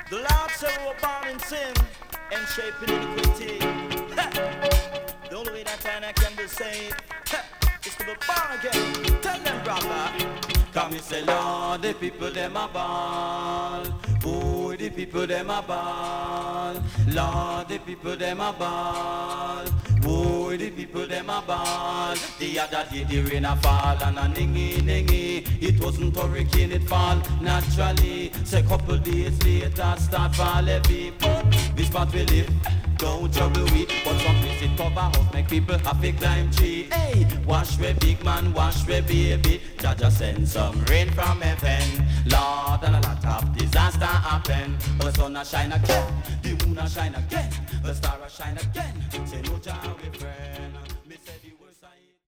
The Lord said we were born in sin and shaped in iniquity. The only way that I can be saved is to be born again. Tell them, brother. Come and say, Lord, the people them a ball. Oh, the people them a ball. Lord, the people them a ball. Oh, the people them a ball. The other day the rain a fall and a ningy. It wasn't hurricane, it fall naturally. Say couple days later start fall heavy. But this spot we live, don't trouble we. But some place it cover house, make people have to climb tree. Hey, wash we big man, wash we baby. Jaja send some rain from heaven. Lord, and a lot of disaster happen. The sun a shine again, the moon a shine again, the star a shine again. Say no Jah we friend.